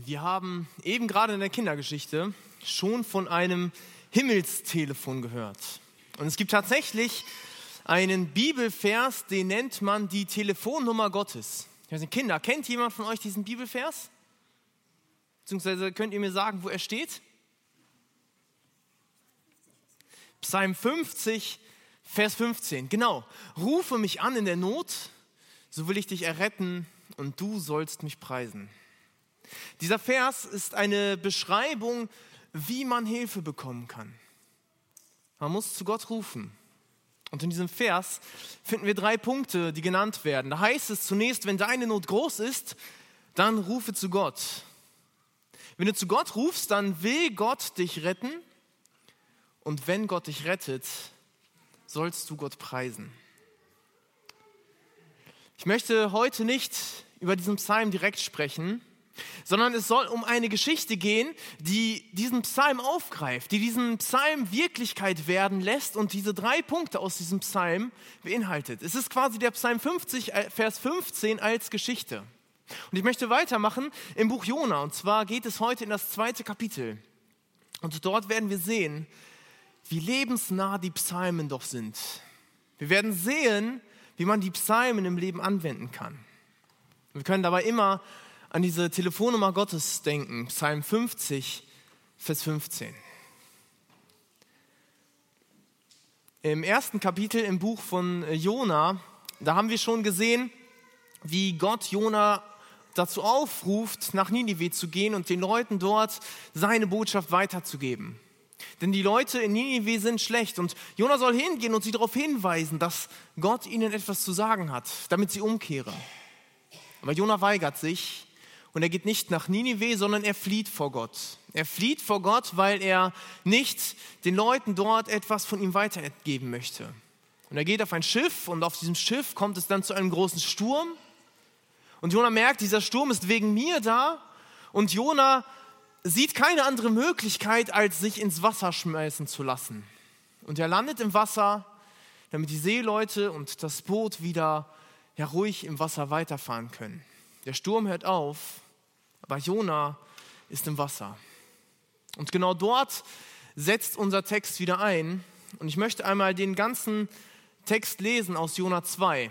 Wir haben eben gerade in der Kindergeschichte schon von einem Himmelstelefon gehört. Und es gibt tatsächlich einen Bibelvers, den nennt man die Telefonnummer Gottes. Ich weiß nicht, Kinder, kennt jemand von euch diesen Bibelvers? Beziehungsweise könnt ihr mir sagen, wo er steht? Psalm 50, Vers 15. Genau. Rufe mich an in der Not, so will ich dich erretten und du sollst mich preisen. Dieser Vers ist eine Beschreibung, wie man Hilfe bekommen kann. Man muss zu Gott rufen. Und in diesem Vers finden wir 3 Punkte, die genannt werden. Da heißt es zunächst, wenn deine Not groß ist, dann rufe zu Gott. Wenn du zu Gott rufst, dann will Gott dich retten. Und wenn Gott dich rettet, sollst du Gott preisen. Ich möchte heute nicht über diesen Psalm direkt sprechen, sondern es soll um eine Geschichte gehen, die diesen Psalm aufgreift, die diesen Psalm Wirklichkeit werden lässt und diese 3 Punkte aus diesem Psalm beinhaltet. Es ist quasi der Psalm 50, Vers 15 als Geschichte. Und ich möchte weitermachen im Buch Jona, und zwar geht es heute in das 2. Kapitel. Und dort werden wir sehen, wie lebensnah die Psalmen doch sind. Wir werden sehen, wie man die Psalmen im Leben anwenden kann. Wir können dabei immer an diese Telefonnummer Gottes denken, Psalm 50, Vers 15. Im 1. Kapitel im Buch von Jona, da haben wir schon gesehen, wie Gott Jona dazu aufruft, nach Ninive zu gehen und den Leuten dort seine Botschaft weiterzugeben. Denn die Leute in Ninive sind schlecht und Jona soll hingehen und sie darauf hinweisen, dass Gott ihnen etwas zu sagen hat, damit sie umkehren. Aber Jona weigert sich und er geht nicht nach Ninive, sondern er flieht vor Gott. Er flieht vor Gott, weil er nicht den Leuten dort etwas von ihm weitergeben möchte. Und er geht auf ein Schiff und auf diesem Schiff kommt es dann zu einem großen Sturm. Und Jona merkt, dieser Sturm ist wegen mir da und Jona sieht keine andere Möglichkeit, als sich ins Wasser schmeißen zu lassen. Und er landet im Wasser, damit die Seeleute und das Boot wieder ruhig im Wasser weiterfahren können. Der Sturm hört auf, aber Jona ist im Wasser. Und genau dort setzt unser Text wieder ein. Und ich möchte einmal den ganzen Text lesen aus Jona 2.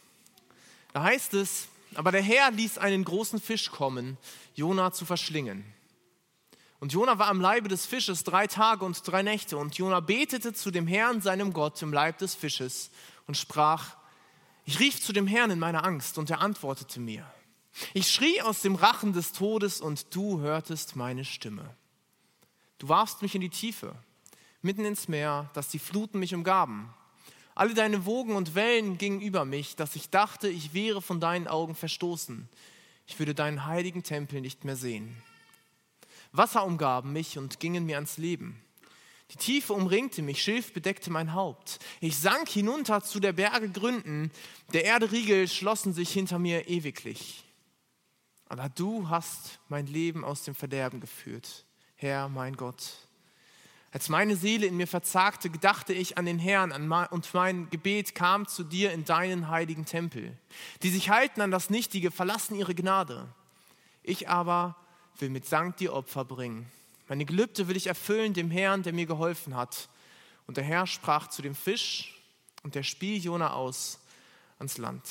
Da heißt es, aber der Herr ließ einen großen Fisch kommen, Jona zu verschlingen. Und Jona war am Leibe des Fisches 3 Tage und 3 Nächte. Und Jona betete zu dem Herrn, seinem Gott, im Leib des Fisches und sprach, ich rief zu dem Herrn in meiner Angst und er antwortete mir. Ich schrie aus dem Rachen des Todes und du hörtest meine Stimme. Du warfst mich in die Tiefe, mitten ins Meer, dass die Fluten mich umgaben. Alle deine Wogen und Wellen gingen über mich, dass ich dachte, ich wäre von deinen Augen verstoßen. Ich würde deinen heiligen Tempel nicht mehr sehen. Wasser umgaben mich und gingen mir ans Leben. Die Tiefe umringte mich, Schilf bedeckte mein Haupt. Ich sank hinunter zu der Berge Gründen, der Erde Riegel schlossen sich hinter mir ewiglich. Aber du hast mein Leben aus dem Verderben geführt, Herr, mein Gott. Als meine Seele in mir verzagte, gedachte ich an den Herrn und mein Gebet kam zu dir in deinen heiligen Tempel. Die sich halten an das Nichtige, verlassen ihre Gnade. Ich aber will mit Dank dir Opfer bringen. Meine Gelübde will ich erfüllen dem Herrn, der mir geholfen hat. Und der Herr sprach zu dem Fisch und der spie Jona aus ans Land.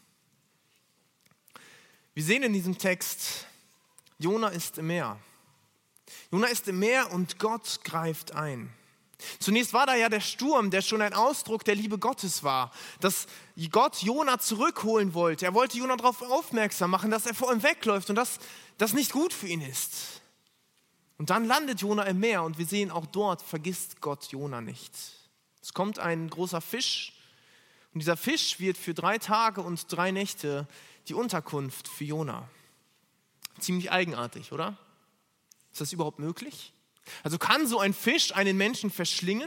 Wir sehen in diesem Text, Jona ist im Meer. Jona ist im Meer und Gott greift ein. Zunächst war da ja der Sturm, der schon ein Ausdruck der Liebe Gottes war, dass Gott Jona zurückholen wollte. Er wollte Jona darauf aufmerksam machen, dass er vor ihm wegläuft und dass das nicht gut für ihn ist. Und dann landet Jona im Meer und wir sehen, auch dort vergisst Gott Jona nicht. Es kommt ein großer Fisch und dieser Fisch wird für 3 Tage und 3 Nächte die Unterkunft für Jona. Ziemlich eigenartig, oder? Ist das überhaupt möglich? Also kann so ein Fisch einen Menschen verschlingen?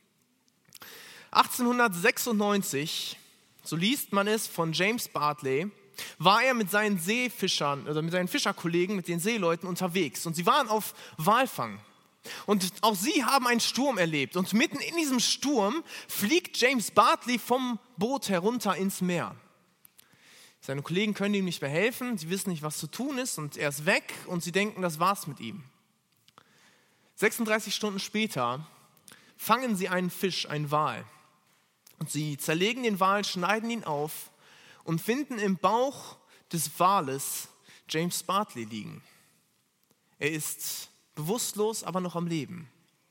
1896, so liest man es von James Bartley, war er mit seinen Seefischern oder mit seinen Fischerkollegen, mit den Seeleuten unterwegs. Und sie waren auf Walfang. Und auch sie haben einen Sturm erlebt. Und mitten in diesem Sturm fliegt James Bartley vom Boot herunter ins Meer. Seine Kollegen können ihm nicht mehr helfen, sie wissen nicht, was zu tun ist und er ist weg und sie denken, das war's mit ihm. 36 Stunden später fangen sie einen Fisch, einen Wal. Und sie zerlegen den Wal, schneiden ihn auf und finden im Bauch des Wales James Bartley liegen. Er ist bewusstlos, aber noch am Leben.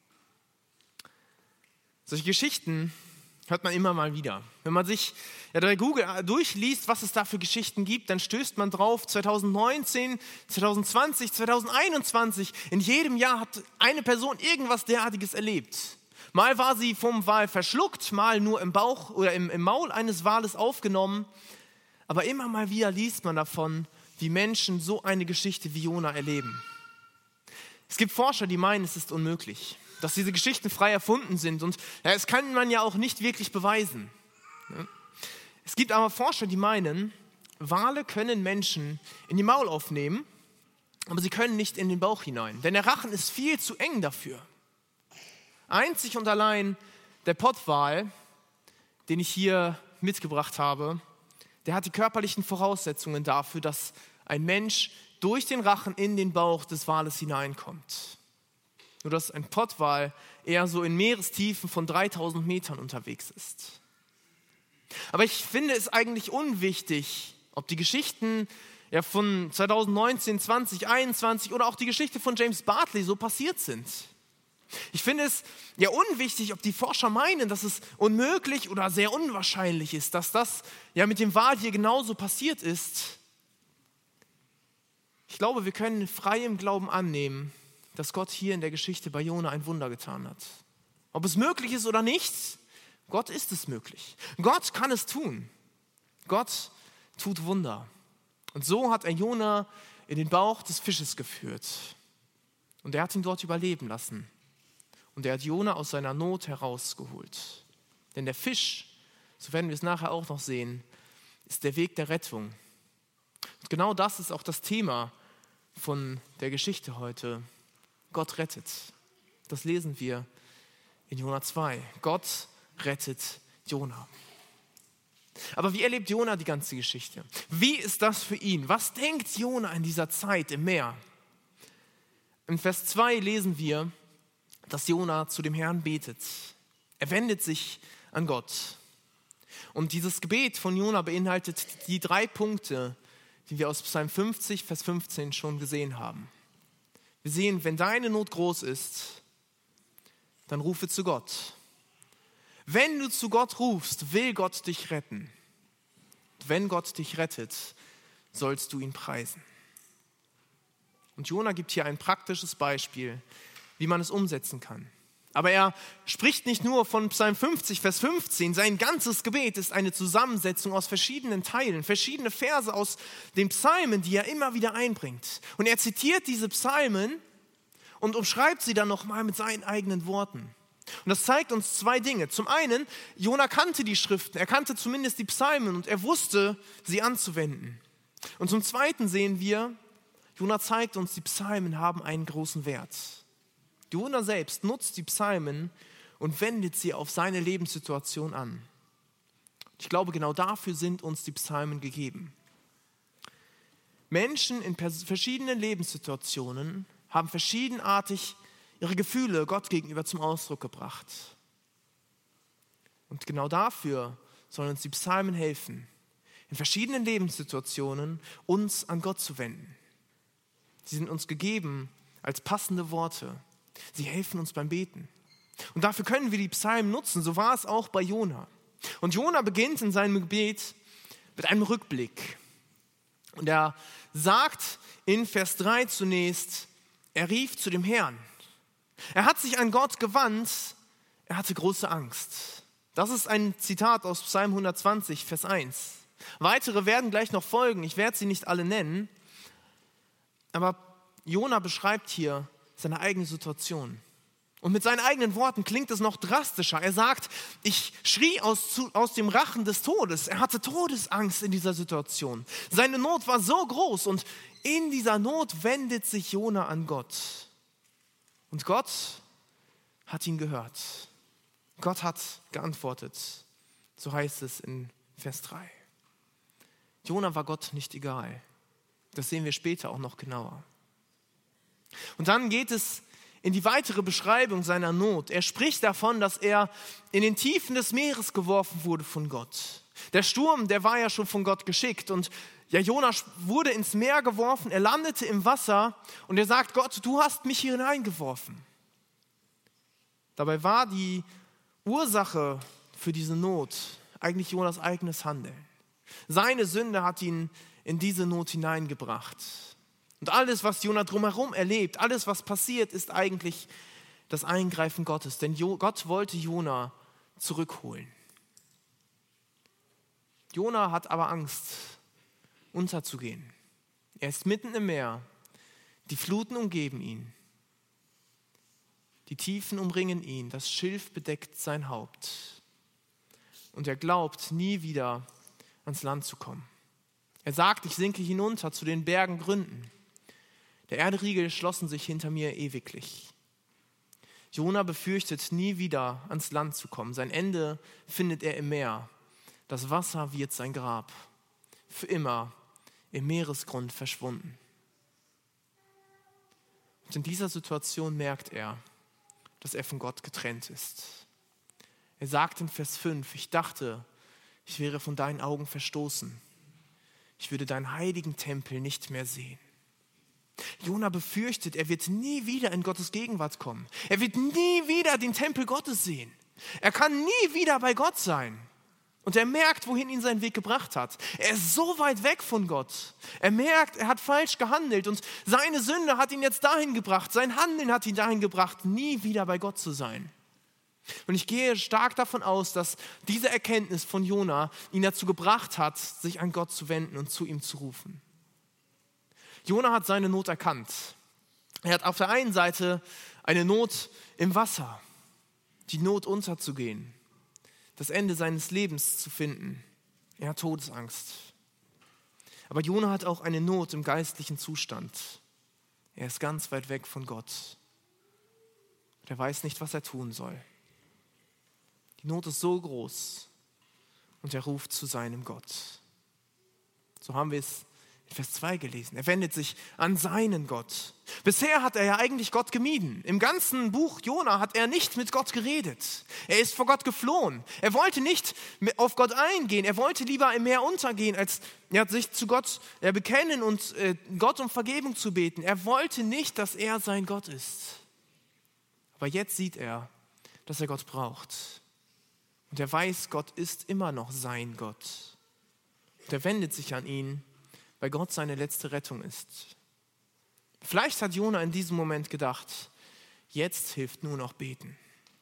Solche Geschichten hört man immer mal wieder. Wenn man sich bei Google durchliest, was es da für Geschichten gibt, dann stößt man drauf, 2019, 2020, 2021, in jedem Jahr hat eine Person irgendwas derartiges erlebt. Mal war sie vom Wal verschluckt, mal nur im Bauch oder im Maul eines Wales aufgenommen. Aber immer mal wieder liest man davon, wie Menschen so eine Geschichte wie Jona erleben. Es gibt Forscher, die meinen, es ist unmöglich, dass diese Geschichten frei erfunden sind. Und das kann man ja auch nicht wirklich beweisen. Es gibt aber Forscher, die meinen, Wale können Menschen in die Maul aufnehmen, aber sie können nicht in den Bauch hinein. Denn der Rachen ist viel zu eng dafür. Einzig und allein der Pottwal, den ich hier mitgebracht habe, der hat die körperlichen Voraussetzungen dafür, dass ein Mensch durch den Rachen in den Bauch des Wales hineinkommt. Nur dass ein Pottwal eher so in Meerestiefen von 3000 Metern unterwegs ist. Aber ich finde es eigentlich unwichtig, ob die Geschichten von 2019, 2021 oder auch die Geschichte von James Bartley so passiert sind. Ich finde es ja unwichtig, ob die Forscher meinen, dass es unmöglich oder sehr unwahrscheinlich ist, dass das ja mit dem Wal hier genauso passiert ist. Ich glaube, wir können frei im Glauben annehmen, dass Gott hier in der Geschichte bei Jona ein Wunder getan hat. Ob es möglich ist oder nicht, Gott ist es möglich. Gott kann es tun. Gott tut Wunder. Und so hat er Jona in den Bauch des Fisches geführt. Und er hat ihn dort überleben lassen. Und er hat Jona aus seiner Not herausgeholt. Denn der Fisch, so werden wir es nachher auch noch sehen, ist der Weg der Rettung. Und genau das ist auch das Thema von der Geschichte heute. Gott rettet. Das lesen wir in Jona 2. Gott rettet Jona. Aber wie erlebt Jona die ganze Geschichte? Wie ist das für ihn? Was denkt Jona in dieser Zeit im Meer? In Vers 2 lesen wir, dass Jona zu dem Herrn betet. Er wendet sich an Gott. Und dieses Gebet von Jona beinhaltet die 3 Punkte, die wir aus Psalm 50, Vers 15 schon gesehen haben. Wir sehen, wenn deine Not groß ist, dann rufe zu Gott. Wenn du zu Gott rufst, will Gott dich retten. Und wenn Gott dich rettet, sollst du ihn preisen. Und Jona gibt hier ein praktisches Beispiel, wie man es umsetzen kann. Aber er spricht nicht nur von Psalm 50, Vers 15. Sein ganzes Gebet ist eine Zusammensetzung aus verschiedenen Teilen, verschiedene Verse aus den Psalmen, die er immer wieder einbringt. Und er zitiert diese Psalmen und umschreibt sie dann nochmal mit seinen eigenen Worten. Und das zeigt uns 2 Dinge. Zum einen, Jona kannte die Schriften, er kannte zumindest die Psalmen und er wusste, sie anzuwenden. Und zum Zweiten sehen wir, Jona zeigt uns, die Psalmen haben einen großen Wert. Jona selbst nutzt die Psalmen und wendet sie auf seine Lebenssituation an. Ich glaube, genau dafür sind uns die Psalmen gegeben. Menschen in verschiedenen Lebenssituationen haben verschiedenartig ihre Gefühle Gott gegenüber zum Ausdruck gebracht. Und genau dafür sollen uns die Psalmen helfen, in verschiedenen Lebenssituationen uns an Gott zu wenden. Sie sind uns gegeben als passende Worte. Sie helfen uns beim Beten. Und dafür können wir die Psalmen nutzen. So war es auch bei Jona. Und Jona beginnt in seinem Gebet mit einem Rückblick. Und er sagt in Vers 3 zunächst, er rief zu dem Herrn. Er hat sich an Gott gewandt, er hatte große Angst. Das ist ein Zitat aus Psalm 120, Vers 1. Weitere werden gleich noch folgen, ich werde sie nicht alle nennen. Aber Jona beschreibt hier seine eigene Situation. Und mit seinen eigenen Worten klingt es noch drastischer. Er sagt, ich schrie aus dem Rachen des Todes. Er hatte Todesangst in dieser Situation. Seine Not war so groß und in dieser Not wendet sich Jona an Gott. Und Gott hat ihn gehört. Gott hat geantwortet. So heißt es in Vers 3. Jona war Gott nicht egal. Das sehen wir später auch noch genauer. Und dann geht es in die weitere Beschreibung seiner Not. Er spricht davon, dass er in den Tiefen des Meeres geworfen wurde von Gott. Der Sturm, der war ja schon von Gott geschickt. Und ja, Jona wurde ins Meer geworfen, er landete im Wasser und er sagt, Gott, du hast mich hier hineingeworfen. Dabei war die Ursache für diese Not eigentlich Jonas eigenes Handeln. Seine Sünde hat ihn in diese Not hineingebracht. Und alles, was Jona drumherum erlebt, alles, was passiert, ist eigentlich das Eingreifen Gottes. Denn Gott wollte Jona zurückholen. Jona hat aber Angst, unterzugehen. Er ist mitten im Meer. Die Fluten umgeben ihn. Die Tiefen umringen ihn. Das Schilf bedeckt sein Haupt. Und er glaubt, nie wieder ans Land zu kommen. Er sagt, ich sinke hinunter zu den Bergen Gründen. Der Erdriegel schlossen sich hinter mir ewiglich. Jona befürchtet, nie wieder ans Land zu kommen. Sein Ende findet er im Meer. Das Wasser wird sein Grab. Für immer im Meeresgrund verschwunden. Und in dieser Situation merkt er, dass er von Gott getrennt ist. Er sagt in Vers 5, ich dachte, ich wäre von deinen Augen verstoßen. Ich würde deinen heiligen Tempel nicht mehr sehen. Jona befürchtet, er wird nie wieder in Gottes Gegenwart kommen. Er wird nie wieder den Tempel Gottes sehen. Er kann nie wieder bei Gott sein. Und er merkt, wohin ihn sein Weg gebracht hat. Er ist so weit weg von Gott. Er merkt, er hat falsch gehandelt und seine Sünde hat ihn jetzt dahin gebracht. Sein Handeln hat ihn dahin gebracht, nie wieder bei Gott zu sein. Und ich gehe stark davon aus, dass diese Erkenntnis von Jona ihn dazu gebracht hat, sich an Gott zu wenden und zu ihm zu rufen. Jona hat seine Not erkannt. Er hat auf der einen Seite eine Not im Wasser, die Not unterzugehen, das Ende seines Lebens zu finden. Er hat Todesangst. Aber Jona hat auch eine Not im geistlichen Zustand. Er ist ganz weit weg von Gott. Er weiß nicht, was er tun soll. Die Not ist so groß und er ruft zu seinem Gott. So haben wir es in Vers 2 gelesen. Er wendet sich an seinen Gott. Bisher hat er ja eigentlich Gott gemieden. Im ganzen Buch Jona hat er nicht mit Gott geredet. Er ist vor Gott geflohen. Er wollte nicht auf Gott eingehen. Er wollte lieber im Meer untergehen, als sich zu Gott bekennen und Gott um Vergebung zu beten. Er wollte nicht, dass er sein Gott ist. Aber jetzt sieht er, dass er Gott braucht. Und er weiß, Gott ist immer noch sein Gott. Und er wendet sich an ihn, weil Gott seine letzte Rettung ist. Vielleicht hat Jona in diesem Moment gedacht, jetzt hilft nur noch beten.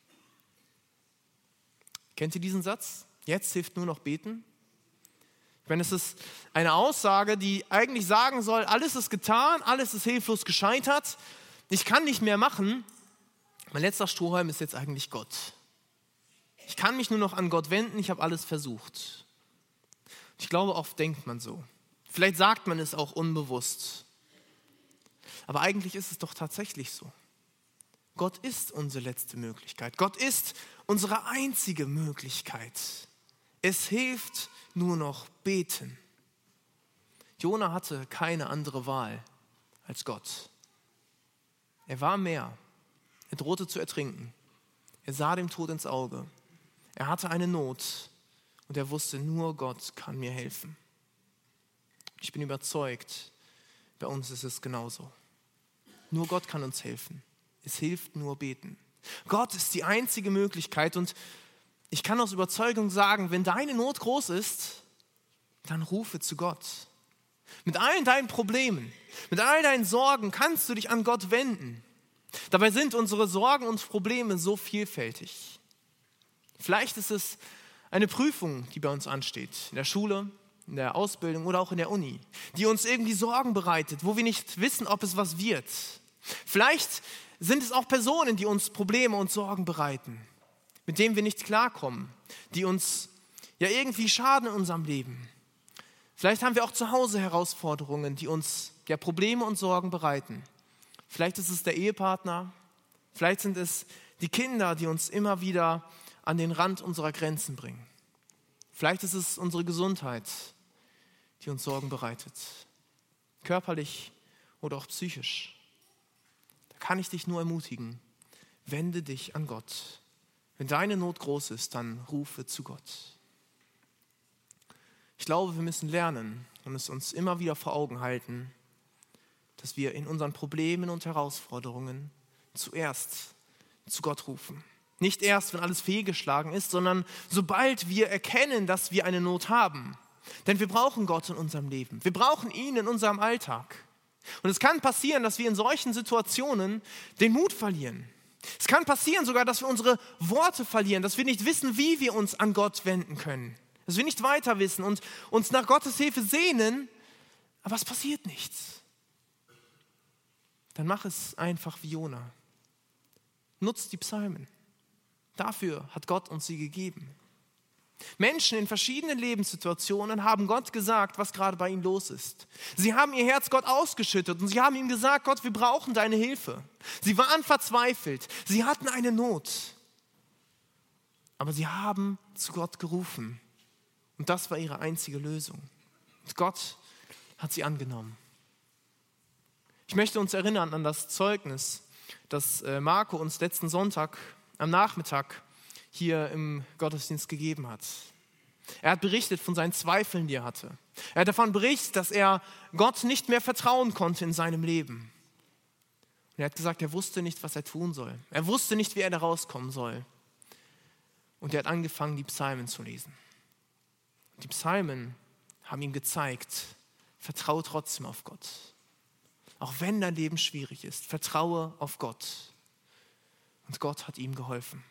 Kennt ihr diesen Satz? Jetzt hilft nur noch beten? Ich meine, es ist eine Aussage, die eigentlich sagen soll, alles ist getan, alles ist hilflos gescheitert, ich kann nicht mehr machen. Mein letzter Strohhalm ist jetzt eigentlich Gott. Ich kann mich nur noch an Gott wenden, ich habe alles versucht. Ich glaube, oft denkt man so. Vielleicht sagt man es auch unbewusst. Aber eigentlich ist es doch tatsächlich so. Gott ist unsere letzte Möglichkeit. Gott ist unsere einzige Möglichkeit. Es hilft nur noch beten. Jona hatte keine andere Wahl als Gott. Er war im Meer. Er drohte zu ertrinken. Er sah dem Tod ins Auge. Er hatte eine Not und er wusste, nur Gott kann mir helfen. Ich bin überzeugt, bei uns ist es genauso. Nur Gott kann uns helfen. Es hilft nur beten. Gott ist die einzige Möglichkeit und ich kann aus Überzeugung sagen, wenn deine Not groß ist, dann rufe zu Gott. Mit allen deinen Problemen, mit all deinen Sorgen kannst du dich an Gott wenden. Dabei sind unsere Sorgen und Probleme so vielfältig. Vielleicht ist es eine Prüfung, die bei uns ansteht, in der Schule, in der Ausbildung oder auch in der Uni, die uns irgendwie Sorgen bereitet, wo wir nicht wissen, ob es was wird. Vielleicht sind es auch Personen, die uns Probleme und Sorgen bereiten, mit denen wir nicht klarkommen, die uns ja irgendwie schaden in unserem Leben. Vielleicht haben wir auch zu Hause Herausforderungen, die uns ja Probleme und Sorgen bereiten. Vielleicht ist es der Ehepartner, vielleicht sind es die Kinder, die uns immer wieder an den Rand unserer Grenzen bringen. Vielleicht ist es unsere Gesundheit, die uns Sorgen bereitet, körperlich oder auch psychisch. Da kann ich dich nur ermutigen, wende dich an Gott. Wenn deine Not groß ist, dann rufe zu Gott. Ich glaube, wir müssen lernen und es uns immer wieder vor Augen halten, dass wir in unseren Problemen und Herausforderungen zuerst zu Gott rufen. Nicht erst, wenn alles fehlgeschlagen ist, sondern sobald wir erkennen, dass wir eine Not haben. Denn wir brauchen Gott in unserem Leben. Wir brauchen ihn in unserem Alltag. Und es kann passieren, dass wir in solchen Situationen den Mut verlieren. Es kann passieren sogar, dass wir unsere Worte verlieren, dass wir nicht wissen, wie wir uns an Gott wenden können. Dass wir nicht weiter wissen und uns nach Gottes Hilfe sehnen, aber es passiert nichts. Dann mach es einfach wie Jona. Nutzt die Psalmen. Dafür hat Gott uns sie gegeben. Menschen in verschiedenen Lebenssituationen haben Gott gesagt, was gerade bei ihnen los ist. Sie haben ihr Herz Gott ausgeschüttet und sie haben ihm gesagt, Gott, wir brauchen deine Hilfe. Sie waren verzweifelt, sie hatten eine Not. Aber sie haben zu Gott gerufen. Und das war ihre einzige Lösung. Und Gott hat sie angenommen. Ich möchte uns erinnern an das Zeugnis, das Marco uns letzten Sonntag am Nachmittag hier im Gottesdienst gegeben hat. Er hat berichtet von seinen Zweifeln, die er hatte. Er hat davon berichtet, dass er Gott nicht mehr vertrauen konnte in seinem Leben. Und er hat gesagt, er wusste nicht, was er tun soll. Er wusste nicht, wie er da rauskommen soll. Und er hat angefangen, die Psalmen zu lesen. Die Psalmen haben ihm gezeigt, vertraue trotzdem auf Gott. Auch wenn dein Leben schwierig ist, vertraue auf Gott. Und Gott hat ihm geholfen.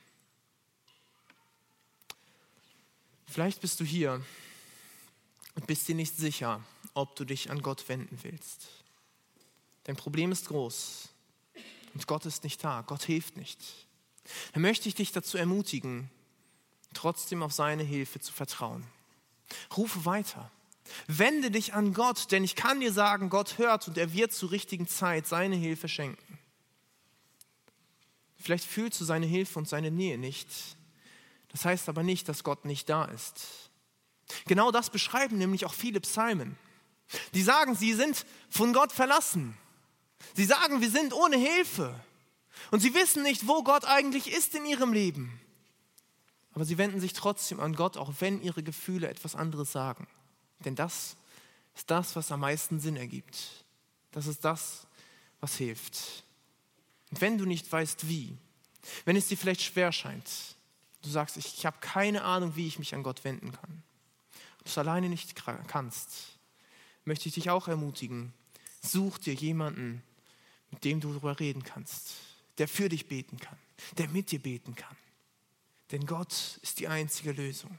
Vielleicht bist du hier und bist dir nicht sicher, ob du dich an Gott wenden willst. Dein Problem ist groß und Gott ist nicht da. Gott hilft nicht. Dann möchte ich dich dazu ermutigen, trotzdem auf seine Hilfe zu vertrauen. Rufe weiter. Wende dich an Gott, denn ich kann dir sagen, Gott hört und er wird zur richtigen Zeit seine Hilfe schenken. Vielleicht fühlst du seine Hilfe und seine Nähe nicht. Das heißt aber nicht, dass Gott nicht da ist. Genau das beschreiben nämlich auch viele Psalmen. Die sagen, sie sind von Gott verlassen. Sie sagen, wir sind ohne Hilfe. Und sie wissen nicht, wo Gott eigentlich ist in ihrem Leben. Aber sie wenden sich trotzdem an Gott, auch wenn ihre Gefühle etwas anderes sagen. Denn das ist das, was am meisten Sinn ergibt. Das ist das, was hilft. Und wenn du nicht weißt, wie, wenn es dir vielleicht schwer scheint, du sagst, ich habe keine Ahnung, wie ich mich an Gott wenden kann, du es alleine nicht kannst, möchte ich dich auch ermutigen, such dir jemanden, mit dem du darüber reden kannst, der für dich beten kann, der mit dir beten kann. Denn Gott ist die einzige Lösung.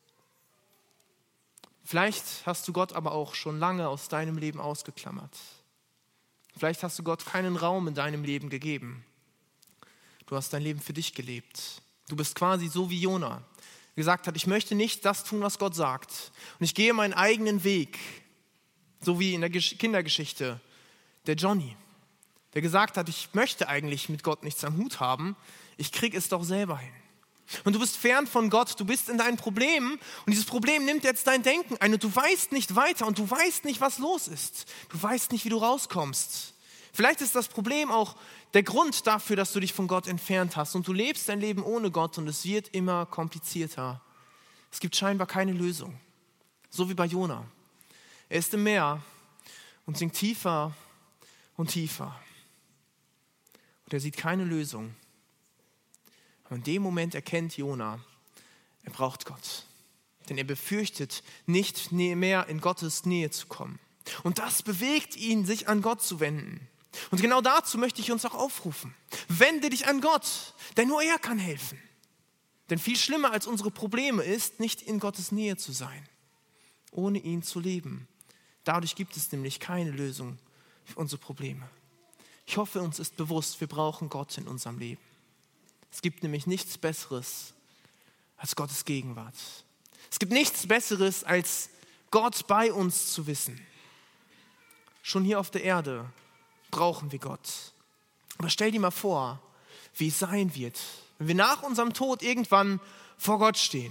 Vielleicht hast du Gott aber auch schon lange aus deinem Leben ausgeklammert. Vielleicht hast du Gott keinen Raum in deinem Leben gegeben. Du hast dein Leben für dich gelebt. Du bist quasi so wie Jona, der gesagt hat, ich möchte nicht das tun, was Gott sagt. Und ich gehe meinen eigenen Weg. So wie in der Kindergeschichte der Johnny, der gesagt hat, ich möchte eigentlich mit Gott nichts am Hut haben. Ich kriege es doch selber hin. Und du bist fern von Gott, du bist in deinen Problemen und dieses Problem nimmt jetzt dein Denken ein und du weißt nicht weiter und du weißt nicht, was los ist. Du weißt nicht, wie du rauskommst. Vielleicht ist das Problem auch der Grund dafür, dass du dich von Gott entfernt hast und du lebst dein Leben ohne Gott und es wird immer komplizierter. Es gibt scheinbar keine Lösung. So wie bei Jona. Er ist im Meer und sinkt tiefer und tiefer. Und er sieht keine Lösung. Und in dem Moment erkennt Jona, er braucht Gott. Denn er befürchtet, nicht mehr in Gottes Nähe zu kommen. Und das bewegt ihn, sich an Gott zu wenden. Und genau dazu möchte ich uns auch aufrufen. Wende dich an Gott, denn nur er kann helfen. Denn viel schlimmer als unsere Probleme ist, nicht in Gottes Nähe zu sein, ohne ihn zu leben. Dadurch gibt es nämlich keine Lösung für unsere Probleme. Ich hoffe, uns ist bewusst, wir brauchen Gott in unserem Leben. Es gibt nämlich nichts Besseres als Gottes Gegenwart. Es gibt nichts Besseres, als Gott bei uns zu wissen. Schon hier auf der Erde brauchen wir Gott. Aber stell dir mal vor, wie es sein wird, wenn wir nach unserem Tod irgendwann vor Gott stehen.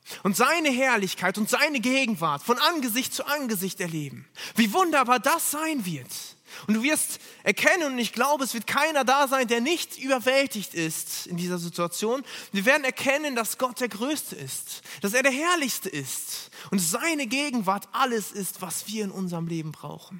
und seine Herrlichkeit und seine Gegenwart von Angesicht zu Angesicht erleben. Wie wunderbar das sein wird. Und du wirst erkennen, und ich glaube, es wird keiner da sein, der nicht überwältigt ist in dieser Situation. Wir werden erkennen, dass Gott der Größte ist, dass er der Herrlichste ist und seine Gegenwart alles ist, was wir in unserem Leben brauchen.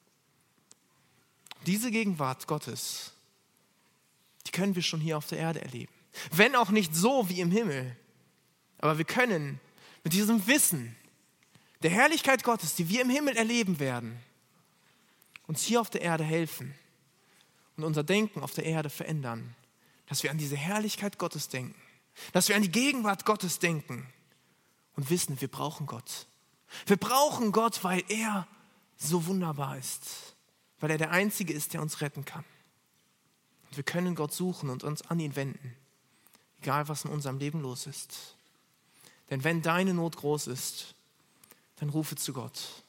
Diese Gegenwart Gottes, die können wir schon hier auf der Erde erleben. Wenn auch nicht so wie im Himmel, aber wir können mit diesem Wissen der Herrlichkeit Gottes, die wir im Himmel erleben werden, uns hier auf der Erde helfen und unser Denken auf der Erde verändern, dass wir an diese Herrlichkeit Gottes denken, dass wir an die Gegenwart Gottes denken und wissen, wir brauchen Gott. Wir brauchen Gott, weil er so wunderbar ist, weil er der Einzige ist, der uns retten kann. Und wir können Gott suchen und uns an ihn wenden, egal was in unserem Leben los ist. Denn wenn deine Not groß ist, dann rufe zu Gott.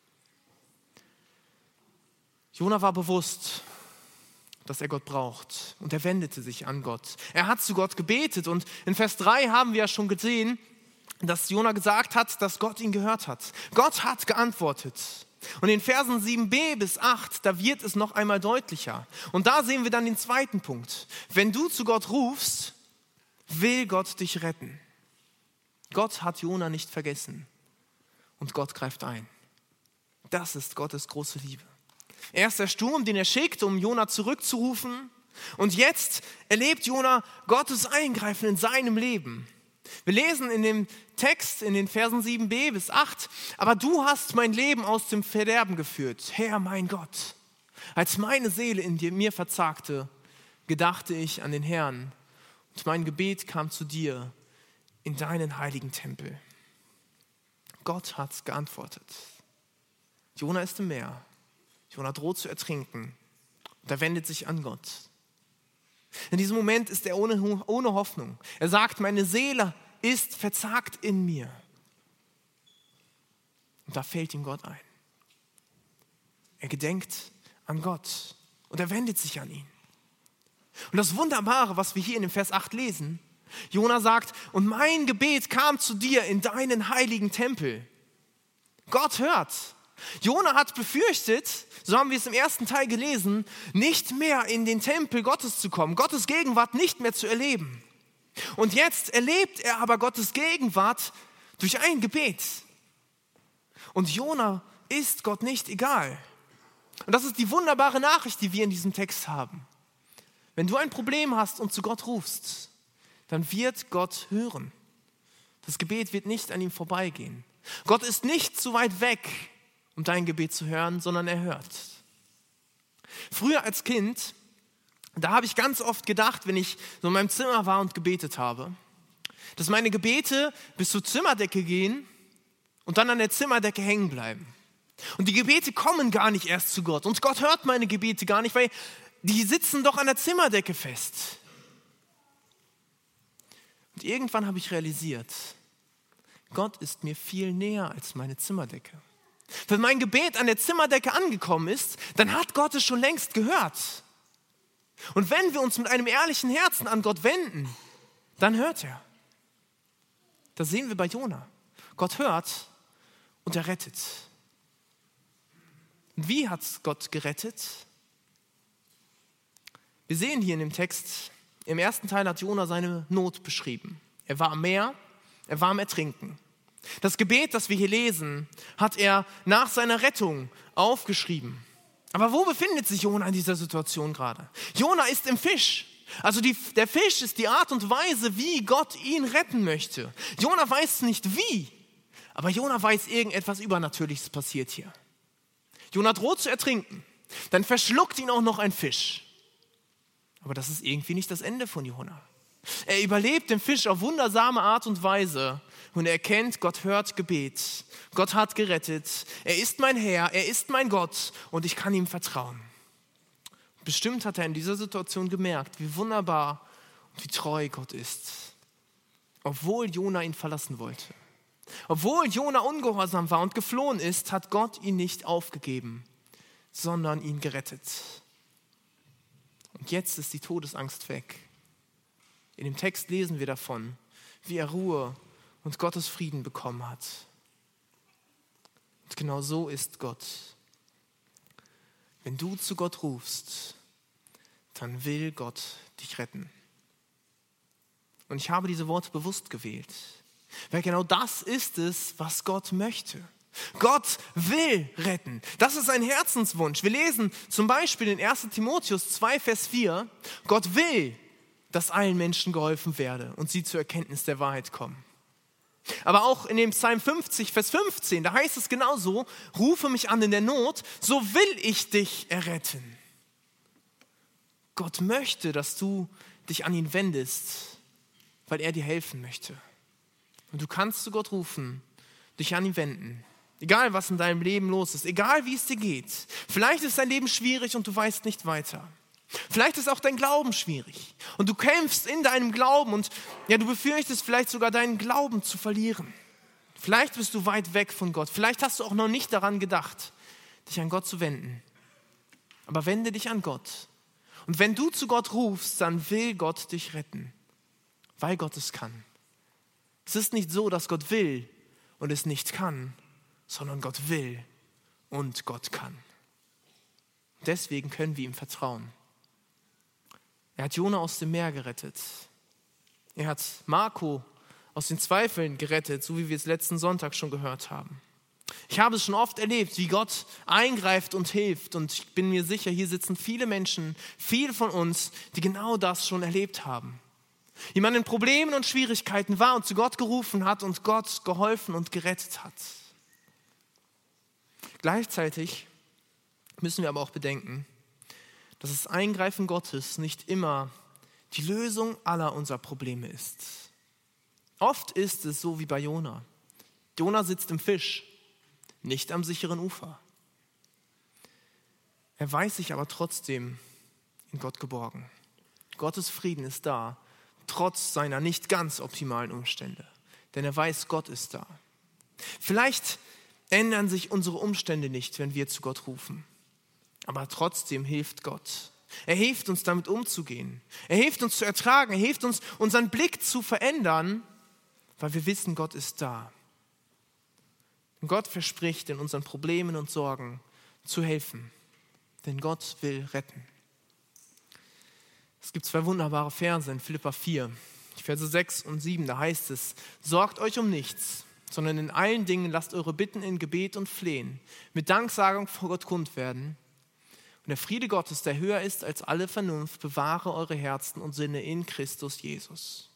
Jona war bewusst, dass er Gott braucht und er wendete sich an Gott. Er hat zu Gott gebetet und in Vers 3 haben wir ja schon gesehen, dass Jona gesagt hat, dass Gott ihn gehört hat. Gott hat geantwortet. Und in Versen 7b bis 8, da wird es noch einmal deutlicher. Und da sehen wir dann den zweiten Punkt. Wenn du zu Gott rufst, will Gott dich retten. Gott hat Jona nicht vergessen und Gott greift ein. Das ist Gottes große Liebe. Er ist der Sturm, den er schickt, um Jona zurückzurufen. Und jetzt erlebt Jona Gottes Eingreifen in seinem Leben. Wir lesen in dem Text, in den Versen 7b bis 8, aber du hast mein Leben aus dem Verderben geführt, Herr mein Gott. Als meine Seele in mir verzagte, gedachte ich an den Herrn und mein Gebet kam zu dir in deinen heiligen Tempel. Gott hat geantwortet. Jona ist im Meer. Jona droht zu ertrinken und er wendet sich an Gott. In diesem Moment ist er ohne Hoffnung. Er sagt, meine Seele ist verzagt in mir. Und da fällt ihm Gott ein. Er gedenkt an Gott und er wendet sich an ihn. Und das Wunderbare, was wir hier in dem Vers 8 lesen, Jona sagt, und mein Gebet kam zu dir in deinen heiligen Tempel. Gott hört. Jona hat befürchtet, so haben wir es im ersten Teil gelesen, nicht mehr in den Tempel Gottes zu kommen, Gottes Gegenwart nicht mehr zu erleben. Und jetzt erlebt er aber Gottes Gegenwart durch ein Gebet. Und Jona ist Gott nicht egal. Und das ist die wunderbare Nachricht, die wir in diesem Text haben. Wenn du ein Problem hast und zu Gott rufst, dann wird Gott hören. Das Gebet wird nicht an ihm vorbeigehen. Gott ist nicht zu weit weg, um dein Gebet zu hören, sondern er hört. Früher als Kind, da habe ich ganz oft gedacht, wenn ich so in meinem Zimmer war und gebetet habe, dass meine Gebete bis zur Zimmerdecke gehen und dann an der Zimmerdecke hängen bleiben. Und die Gebete kommen gar nicht erst zu Gott. Und Gott hört meine Gebete gar nicht, weil die sitzen doch an der Zimmerdecke fest. Und irgendwann habe ich realisiert, Gott ist mir viel näher als meine Zimmerdecke. Wenn mein Gebet an der Zimmerdecke angekommen ist, dann hat Gott es schon längst gehört. Und wenn wir uns mit einem ehrlichen Herzen an Gott wenden, dann hört er. Das sehen wir bei Jona. Gott hört und er rettet. Und wie hat Gott gerettet? Wir sehen hier in dem Text, im ersten Teil hat Jona seine Not beschrieben. Er war am Meer, er war am Ertrinken. Das Gebet, das wir hier lesen, hat er nach seiner Rettung aufgeschrieben. Aber wo befindet sich Jona in dieser Situation gerade? Jona ist im Fisch. Also der Fisch ist die Art und Weise, wie Gott ihn retten möchte. Jona weiß nicht wie, aber Jona weiß, irgendetwas Übernatürliches passiert hier. Jona droht zu ertrinken. Dann verschluckt ihn auch noch ein Fisch. Aber das ist irgendwie nicht das Ende von Jona. Er überlebt den Fisch auf wundersame Art und Weise und er erkennt, Gott hört Gebet. Gott hat gerettet. Er ist mein Herr, er ist mein Gott und ich kann ihm vertrauen. Bestimmt hat er in dieser Situation gemerkt, wie wunderbar und wie treu Gott ist. Obwohl Jona ihn verlassen wollte. Obwohl Jona ungehorsam war und geflohen ist, hat Gott ihn nicht aufgegeben, sondern ihn gerettet. Und jetzt ist die Todesangst weg. In dem Text lesen wir davon, wie er Ruhe und Gottes Frieden bekommen hat. Und genau so ist Gott. Wenn du zu Gott rufst, dann will Gott dich retten. Und ich habe diese Worte bewusst gewählt, weil genau das ist es, was Gott möchte. Gott will retten. Das ist ein Herzenswunsch. Wir lesen zum Beispiel in 1. Timotheus 2, Vers 4, Gott will, dass allen Menschen geholfen werde und sie zur Erkenntnis der Wahrheit kommen. Aber auch in dem Psalm 50, Vers 15, da heißt es genauso, rufe mich an in der Not, so will ich dich erretten. Gott möchte, dass du dich an ihn wendest, weil er dir helfen möchte. Und du kannst zu Gott rufen, dich an ihn wenden. Egal, was in deinem Leben los ist, egal, wie es dir geht. Vielleicht ist dein Leben schwierig und du weißt nicht weiter. Vielleicht ist auch dein Glauben schwierig und du kämpfst in deinem Glauben und ja, du befürchtest vielleicht sogar deinen Glauben zu verlieren. Vielleicht bist du weit weg von Gott. Vielleicht hast du auch noch nicht daran gedacht, dich an Gott zu wenden. Aber wende dich an Gott. Und wenn du zu Gott rufst, dann will Gott dich retten, weil Gott es kann. Es ist nicht so, dass Gott will und es nicht kann, sondern Gott will und Gott kann. Deswegen können wir ihm vertrauen. Er hat Jona aus dem Meer gerettet. Er hat Marco aus den Zweifeln gerettet, so wie wir es letzten Sonntag schon gehört haben. Ich habe es schon oft erlebt, wie Gott eingreift und hilft. Und ich bin mir sicher, hier sitzen viele Menschen, viele von uns, die genau das schon erlebt haben. Jemand in Problemen und Schwierigkeiten war und zu Gott gerufen hat und Gott geholfen und gerettet hat. Gleichzeitig müssen wir aber auch bedenken, dass das Eingreifen Gottes nicht immer die Lösung aller unserer Probleme ist. Oft ist es so wie bei Jona. Jona sitzt im Fisch, nicht am sicheren Ufer. Er weiß sich aber trotzdem in Gott geborgen. Gottes Frieden ist da, trotz seiner nicht ganz optimalen Umstände. Denn er weiß, Gott ist da. Vielleicht ändern sich unsere Umstände nicht, wenn wir zu Gott rufen. Aber trotzdem hilft Gott. Er hilft uns, damit umzugehen. Er hilft uns zu ertragen. Er hilft uns, unseren Blick zu verändern, weil wir wissen, Gott ist da. Und Gott verspricht, in unseren Problemen und Sorgen zu helfen. Denn Gott will retten. Es gibt 2 wunderbare Verse in Philipper 4, die Verse 6 und 7. Da heißt es, sorgt euch um nichts, sondern in allen Dingen lasst eure Bitten in Gebet und Flehen mit Danksagung vor Gott kund werden. Und der Friede Gottes, der höher ist als alle Vernunft, bewahre eure Herzen und Sinne in Christus Jesus.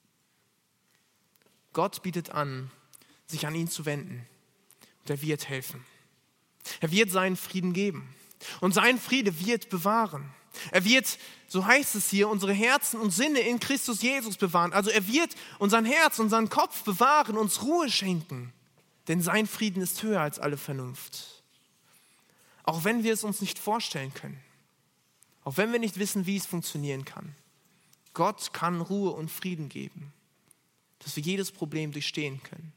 Gott bietet an, sich an ihn zu wenden. Und er wird helfen. Er wird seinen Frieden geben. Und sein Friede wird bewahren. Er wird, so heißt es hier, unsere Herzen und Sinne in Christus Jesus bewahren. Also er wird unseren Herz, unseren Kopf bewahren, uns Ruhe schenken. Denn sein Frieden ist höher als alle Vernunft. Auch wenn wir es uns nicht vorstellen können. Auch wenn wir nicht wissen, wie es funktionieren kann. Gott kann Ruhe und Frieden geben. Dass wir jedes Problem durchstehen können.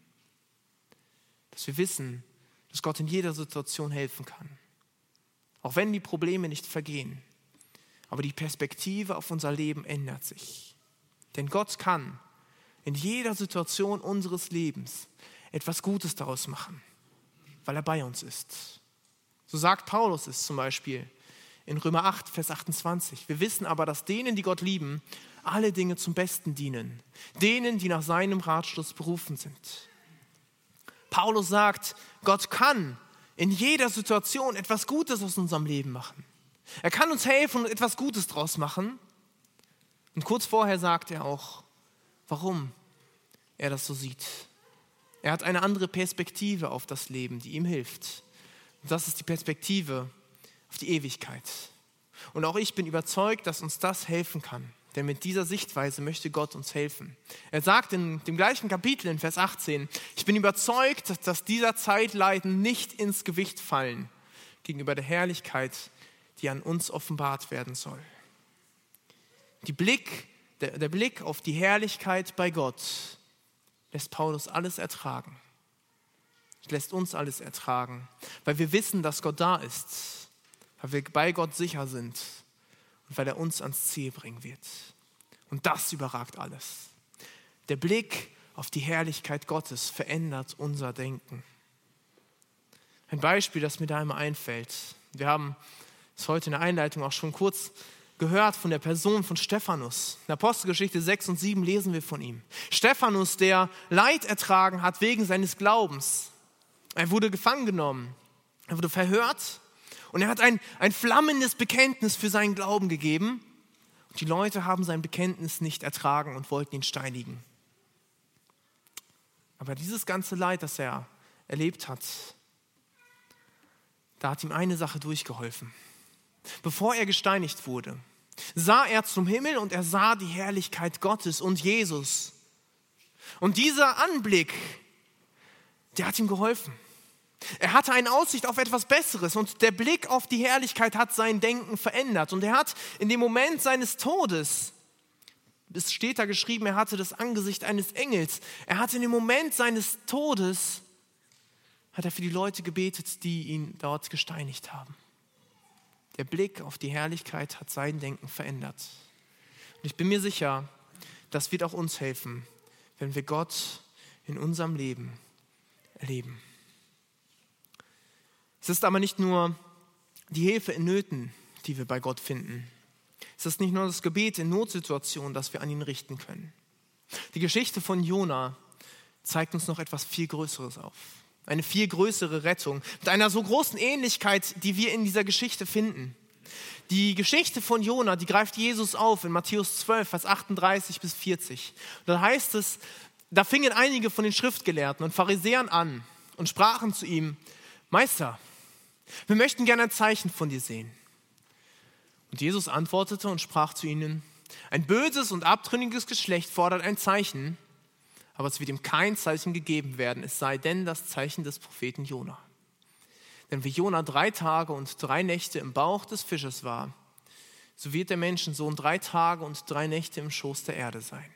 Dass wir wissen, dass Gott in jeder Situation helfen kann. Auch wenn die Probleme nicht vergehen. Aber die Perspektive auf unser Leben ändert sich. Denn Gott kann in jeder Situation unseres Lebens etwas Gutes daraus machen, weil er bei uns ist. So sagt Paulus es zum Beispiel in Römer 8, Vers 28. Wir wissen aber, dass denen, die Gott lieben, alle Dinge zum Besten dienen. Denen, die nach seinem Ratschluss berufen sind. Paulus sagt, Gott kann in jeder Situation etwas Gutes aus unserem Leben machen. Er kann uns helfen und etwas Gutes draus machen. Und kurz vorher sagt er auch, warum er das so sieht. Er hat eine andere Perspektive auf das Leben, die ihm hilft. Und das ist die Perspektive auf die Ewigkeit. Und auch ich bin überzeugt, dass uns das helfen kann. Denn mit dieser Sichtweise möchte Gott uns helfen. Er sagt in dem gleichen Kapitel in Vers 18, ich bin überzeugt, dass dieser Zeitleiden nicht ins Gewicht fallen gegenüber der Herrlichkeit, die an uns offenbart werden soll. Der Blick auf die Herrlichkeit bei Gott lässt Paulus alles ertragen. Lässt uns alles ertragen, weil wir wissen, dass Gott da ist, weil wir bei Gott sicher sind und weil er uns ans Ziel bringen wird. Und das überragt alles. Der Blick auf die Herrlichkeit Gottes verändert unser Denken. Ein Beispiel, das mir da immer einfällt. Wir haben es heute in der Einleitung auch schon kurz gehört von der Person von Stephanus. In Apostelgeschichte 6 und 7 lesen wir von ihm. Stephanus, der Leid ertragen hat wegen seines Glaubens. Er wurde gefangen genommen, er wurde verhört und er hat ein flammendes Bekenntnis für seinen Glauben gegeben. Und die Leute haben sein Bekenntnis nicht ertragen und wollten ihn steinigen. Aber dieses ganze Leid, das er erlebt hat, da hat ihm eine Sache durchgeholfen. Bevor er gesteinigt wurde, sah er zum Himmel und er sah die Herrlichkeit Gottes und Jesus. Und dieser Anblick, der hat ihm geholfen. Er hatte eine Aussicht auf etwas Besseres und der Blick auf die Herrlichkeit hat sein Denken verändert. Und er hat in dem Moment seines Todes, es steht da geschrieben, er hatte das Angesicht eines Engels. Er hat in dem Moment seines Todes, hat er für die Leute gebetet, die ihn dort gesteinigt haben. Der Blick auf die Herrlichkeit hat sein Denken verändert. Und ich bin mir sicher, das wird auch uns helfen, wenn wir Gott in unserem Leben erleben. Es ist aber nicht nur die Hilfe in Nöten, die wir bei Gott finden. Es ist nicht nur das Gebet in Notsituationen, das wir an ihn richten können. Die Geschichte von Jona zeigt uns noch etwas viel Größeres auf. Eine viel größere Rettung, mit einer so großen Ähnlichkeit, die wir in dieser Geschichte finden. Die Geschichte von Jona, die greift Jesus auf in Matthäus 12, Vers 38 bis 40. Und da heißt es, da fingen einige von den Schriftgelehrten und Pharisäern an und sprachen zu ihm, Meister, wir möchten gerne ein Zeichen von dir sehen. Und Jesus antwortete und sprach zu ihnen, ein böses und abtrünniges Geschlecht fordert ein Zeichen, aber es wird ihm kein Zeichen gegeben werden, es sei denn das Zeichen des Propheten Jona. Denn wie Jona 3 Tage und 3 Nächte im Bauch des Fisches war, so wird der Menschensohn 3 Tage und 3 Nächte im Schoß der Erde sein.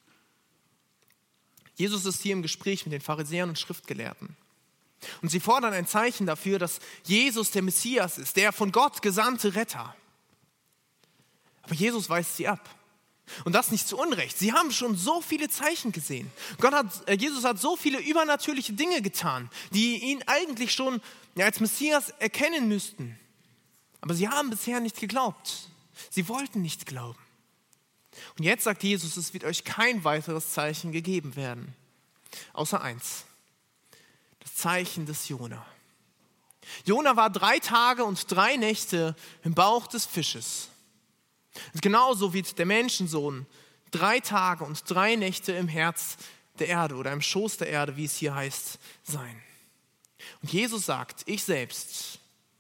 Jesus ist hier im Gespräch mit den Pharisäern und Schriftgelehrten. Und sie fordern ein Zeichen dafür, dass Jesus der Messias ist, der von Gott gesandte Retter. Aber Jesus weist sie ab. Und das nicht zu Unrecht. Sie haben schon so viele Zeichen gesehen. Jesus hat so viele übernatürliche Dinge getan, die ihn eigentlich schon als Messias erkennen müssten. Aber sie haben bisher nicht geglaubt. Sie wollten nicht glauben. Und jetzt sagt Jesus, es wird euch kein weiteres Zeichen gegeben werden. Außer eins. Das Zeichen des Jona. Jona war 3 Tage und 3 Nächte im Bauch des Fisches. Und genauso wird der Menschensohn 3 Tage und 3 Nächte im Herz der Erde oder im Schoß der Erde, wie es hier heißt, sein. Und Jesus sagt, ich selbst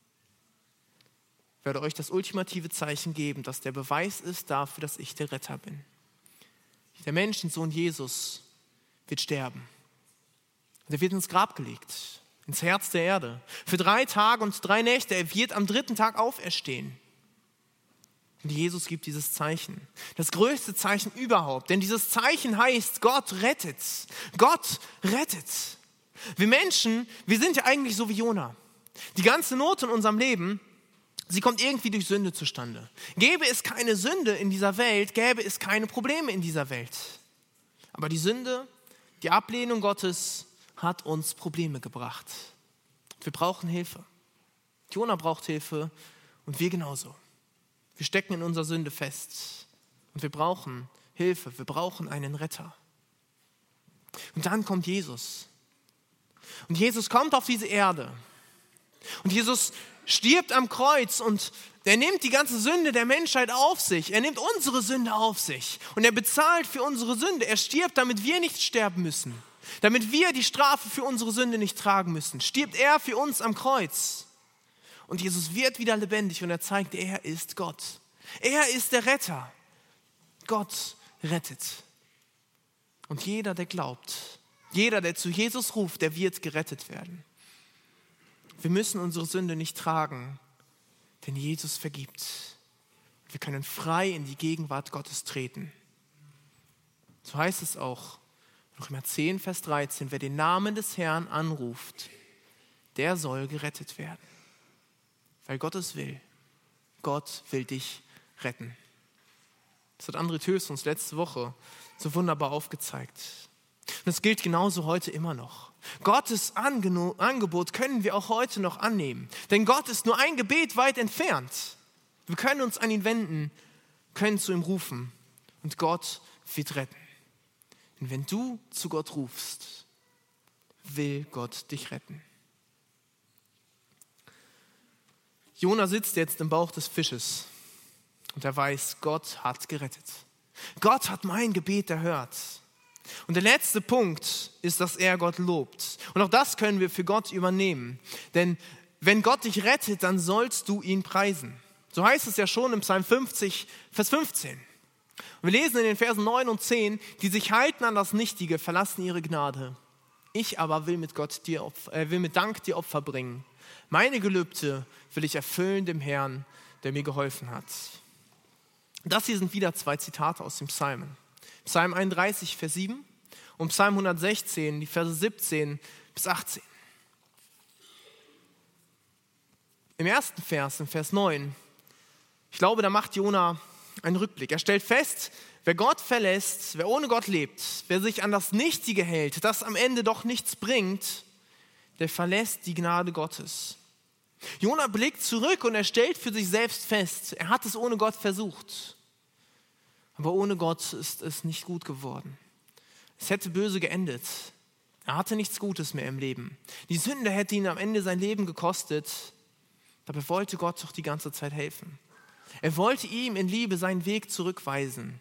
werde euch das ultimative Zeichen geben, das der Beweis ist dafür, dass ich der Retter bin. Der Menschensohn Jesus wird sterben. Er wird ins Grab gelegt, ins Herz der Erde. Für 3 Tage und 3 Nächte. Er wird am 3. Tag auferstehen. Und Jesus gibt dieses Zeichen. Das größte Zeichen überhaupt. Denn dieses Zeichen heißt, Gott rettet. Gott rettet. Wir Menschen, wir sind ja eigentlich so wie Jona. Die ganze Not in unserem Leben, sie kommt irgendwie durch Sünde zustande. Gäbe es keine Sünde in dieser Welt, gäbe es keine Probleme in dieser Welt. Aber die Sünde, die Ablehnung Gottes hat uns Probleme gebracht. Wir brauchen Hilfe. Jona braucht Hilfe und wir genauso. Wir stecken in unserer Sünde fest und wir brauchen Hilfe, wir brauchen einen Retter. Und dann kommt Jesus. Und Jesus kommt auf diese Erde. Und Jesus stirbt am Kreuz und er nimmt die ganze Sünde der Menschheit auf sich. Er nimmt unsere Sünde auf sich und er bezahlt für unsere Sünde. Er stirbt, damit wir nicht sterben müssen. Damit wir die Strafe für unsere Sünde nicht tragen müssen. Stirbt er für uns am Kreuz. Und Jesus wird wieder lebendig und er zeigt, er ist Gott. Er ist der Retter. Gott rettet. Und jeder, der glaubt, jeder, der zu Jesus ruft, der wird gerettet werden. Wir müssen unsere Sünde nicht tragen, denn Jesus vergibt. Wir können frei in die Gegenwart Gottes treten. So heißt es auch, Römer 10, Vers 13, wer den Namen des Herrn anruft, der soll gerettet werden. Weil Gott es will. Gott will dich retten. Das hat André Tös uns letzte Woche so wunderbar aufgezeigt. Und es gilt genauso heute immer noch. Gottes Angebot können wir auch heute noch annehmen. Denn Gott ist nur ein Gebet weit entfernt. Wir können uns an ihn wenden, können zu ihm rufen und Gott wird retten. Und wenn du zu Gott rufst, will Gott dich retten. Jona sitzt jetzt im Bauch des Fisches und er weiß, Gott hat gerettet. Gott hat mein Gebet erhört. Und der letzte Punkt ist, dass er Gott lobt. Und auch das können wir für Gott übernehmen. Denn wenn Gott dich rettet, dann sollst du ihn preisen. So heißt es ja schon im Psalm 50, Vers 15. Und wir lesen in den Versen 9 und 10, die sich halten an das Nichtige, verlassen ihre Gnade. Ich aber will mit Dank dir Opfer bringen. Meine Gelübde will ich erfüllen dem Herrn, der mir geholfen hat. Das hier sind wieder 2 Zitate aus dem Psalmen. Psalm 31, Vers 7 und Psalm 116, die Verse 17 bis 18. Im ersten Vers, im Vers 9, ich glaube, da macht Jona einen Rückblick. Er stellt fest, wer Gott verlässt, wer ohne Gott lebt, wer sich an das Nichtige hält, das am Ende doch nichts bringt, der verlässt die Gnade Gottes. Jona blickt zurück und er stellt für sich selbst fest, er hat es ohne Gott versucht. Aber ohne Gott ist es nicht gut geworden. Es hätte böse geendet. Er hatte nichts Gutes mehr im Leben. Die Sünde hätte ihn am Ende sein Leben gekostet. Dabei wollte Gott doch die ganze Zeit helfen. Er wollte ihm in Liebe seinen Weg zurückweisen.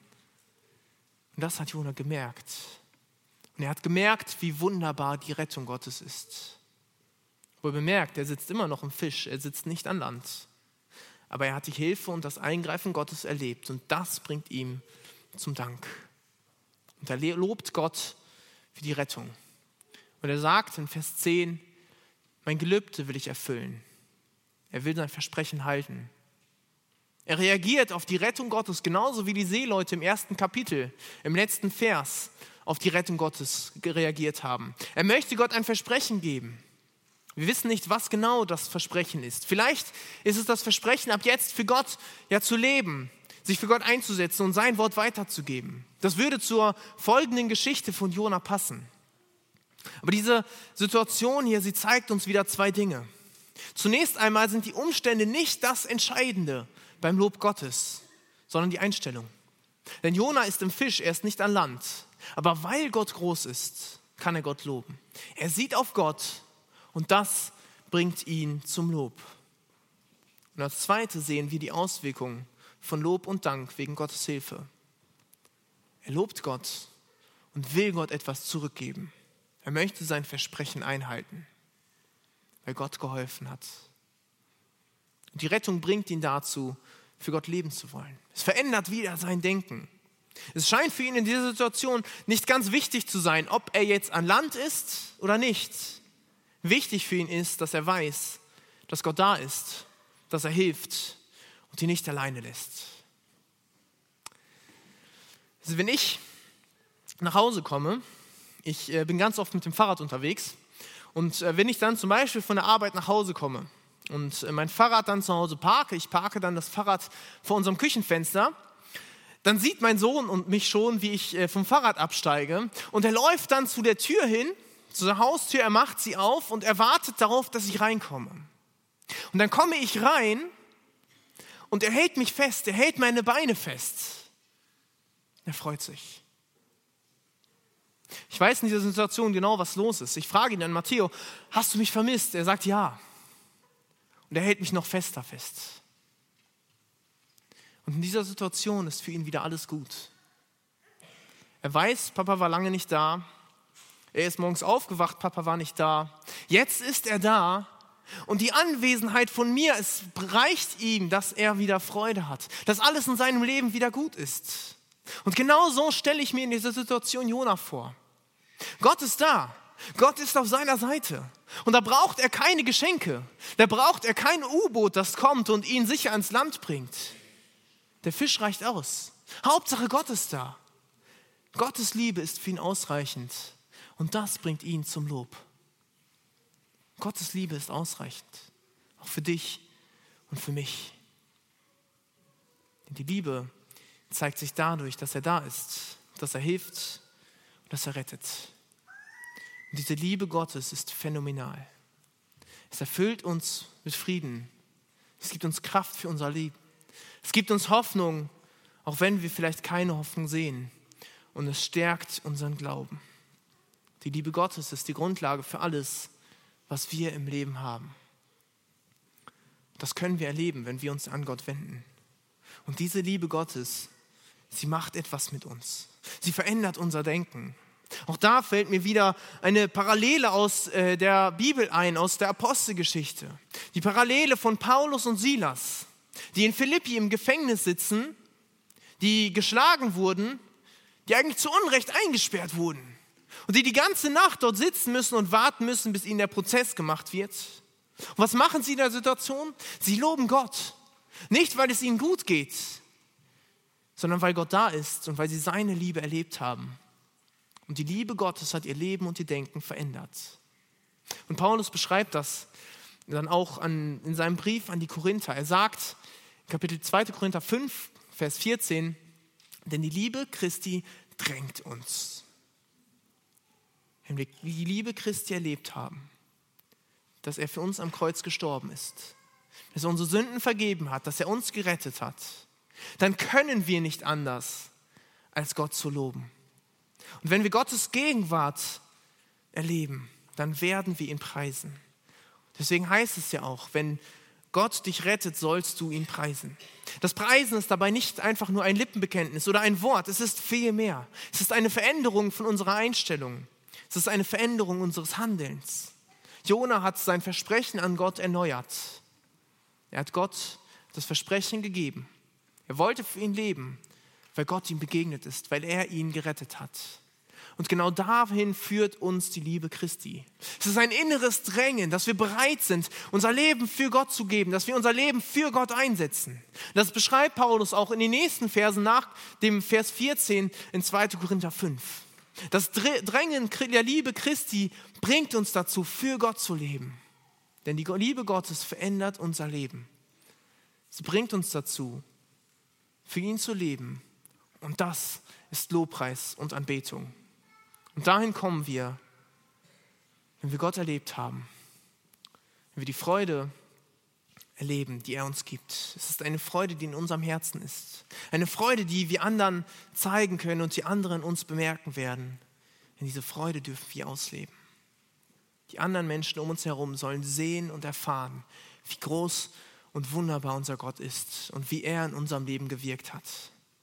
Und das hat Jona gemerkt. Und er hat gemerkt, wie wunderbar die Rettung Gottes ist. Wohl bemerkt, er sitzt immer noch im Fisch, er sitzt nicht an Land. Aber er hat die Hilfe und das Eingreifen Gottes erlebt und das bringt ihm zum Dank. Und er lobt Gott für die Rettung. Und er sagt in Vers 10, mein Gelübde will ich erfüllen. Er will sein Versprechen halten. Er reagiert auf die Rettung Gottes, genauso wie die Seeleute im 1. Kapitel, im letzten Vers, auf die Rettung Gottes reagiert haben. Er möchte Gott ein Versprechen geben. Wir wissen nicht, was genau das Versprechen ist. Vielleicht ist es das Versprechen, ab jetzt für Gott zu leben, sich für Gott einzusetzen und sein Wort weiterzugeben. Das würde zur folgenden Geschichte von Jona passen. Aber diese Situation hier, sie zeigt uns wieder 2 Dinge. Zunächst einmal sind die Umstände nicht das Entscheidende beim Lob Gottes, sondern die Einstellung. Denn Jona ist im Fisch, er ist nicht an Land. Aber weil Gott groß ist, kann er Gott loben. Er sieht auf Gott und das bringt ihn zum Lob. Und als Zweite sehen wir die Auswirkungen von Lob und Dank wegen Gottes Hilfe. Er lobt Gott und will Gott etwas zurückgeben. Er möchte sein Versprechen einhalten, weil Gott geholfen hat. Und die Rettung bringt ihn dazu, für Gott leben zu wollen. Es verändert wieder sein Denken. Es scheint für ihn in dieser Situation nicht ganz wichtig zu sein, ob er jetzt an Land ist oder nicht. Wichtig für ihn ist, dass er weiß, dass Gott da ist, dass er hilft und ihn nicht alleine lässt. Also wenn ich nach Hause komme, ich bin ganz oft mit dem Fahrrad unterwegs und wenn ich dann zum Beispiel von der Arbeit nach Hause komme und mein Fahrrad dann zu Hause parke, ich parke dann das Fahrrad vor unserem Küchenfenster, dann sieht mein Sohn und mich schon, wie ich vom Fahrrad absteige und er läuft dann zu der Tür hin, zu der Haustür, er macht sie auf und er wartet darauf, dass ich reinkomme. Und dann komme ich rein und er hält mich fest, er hält meine Beine fest. Er freut sich. Ich weiß in dieser Situation genau, was los ist. Ich frage ihn dann, Matteo, hast du mich vermisst? Er sagt ja. Und er hält mich noch fester fest. Und in dieser Situation ist für ihn wieder alles gut. Er weiß, Papa war lange nicht da. Er ist morgens aufgewacht, Papa war nicht da. Jetzt ist er da und die Anwesenheit von mir, es reicht ihm, dass er wieder Freude hat, dass alles in seinem Leben wieder gut ist. Und genau so stelle ich mir in dieser Situation Jona vor. Gott ist da, Gott ist auf seiner Seite und da braucht er keine Geschenke, da braucht er kein U-Boot, das kommt und ihn sicher ans Land bringt. Der Fisch reicht aus, Hauptsache Gott ist da. Gottes Liebe ist für ihn ausreichend. Und das bringt ihn zum Lob. Gottes Liebe ist ausreichend, auch für dich und für mich. Denn die Liebe zeigt sich dadurch, dass er da ist, dass er hilft und dass er rettet. Und diese Liebe Gottes ist phänomenal. Es erfüllt uns mit Frieden. Es gibt uns Kraft für unser Leben. Es gibt uns Hoffnung, auch wenn wir vielleicht keine Hoffnung sehen. Und es stärkt unseren Glauben. Die Liebe Gottes ist die Grundlage für alles, was wir im Leben haben. Das können wir erleben, wenn wir uns an Gott wenden. Und diese Liebe Gottes, sie macht etwas mit uns. Sie verändert unser Denken. Auch da fällt mir wieder eine Parallele aus der Bibel ein, aus der Apostelgeschichte. Die Parallele von Paulus und Silas, die in Philippi im Gefängnis sitzen, die geschlagen wurden, die eigentlich zu Unrecht eingesperrt wurden und die ganze Nacht dort sitzen müssen und warten müssen, bis ihnen der Prozess gemacht wird. Und was machen sie in der Situation? Sie loben Gott. Nicht, weil es ihnen gut geht, sondern weil Gott da ist und weil sie seine Liebe erlebt haben. Und die Liebe Gottes hat ihr Leben und ihr Denken verändert. Und Paulus beschreibt das dann auch in seinem Brief an die Korinther. Er sagt, Kapitel 2. Korinther 5, Vers 14, denn die Liebe Christi drängt uns. Wenn wir die Liebe Christi erlebt haben, dass er für uns am Kreuz gestorben ist, dass er unsere Sünden vergeben hat, dass er uns gerettet hat, dann können wir nicht anders, als Gott zu loben. Und wenn wir Gottes Gegenwart erleben, dann werden wir ihn preisen. Deswegen heißt es ja auch, wenn Gott dich rettet, sollst du ihn preisen. Das Preisen ist dabei nicht einfach nur ein Lippenbekenntnis oder ein Wort, es ist viel mehr. Es ist eine Veränderung von unserer Einstellung. Es ist eine Veränderung unseres Handelns. Jona hat sein Versprechen an Gott erneuert. Er hat Gott das Versprechen gegeben. Er wollte für ihn leben, weil Gott ihm begegnet ist, weil er ihn gerettet hat. Und genau dahin führt uns die Liebe Christi. Es ist ein inneres Drängen, dass wir bereit sind, unser Leben für Gott zu geben, dass wir unser Leben für Gott einsetzen. Das beschreibt Paulus auch in den nächsten Versen nach dem Vers 14 in 2. Korinther 5. Das Drängen der Liebe Christi bringt uns dazu, für Gott zu leben. Denn die Liebe Gottes verändert unser Leben. Sie bringt uns dazu, für ihn zu leben. Und das ist Lobpreis und Anbetung. Und dahin kommen wir, wenn wir Gott erlebt haben, wenn wir die Freude erleben, die er uns gibt. Es ist eine Freude, die in unserem Herzen ist. Eine Freude, die wir anderen zeigen können und die anderen uns bemerken werden. Denn diese Freude dürfen wir ausleben. Die anderen Menschen um uns herum sollen sehen und erfahren, wie groß und wunderbar unser Gott ist und wie er in unserem Leben gewirkt hat.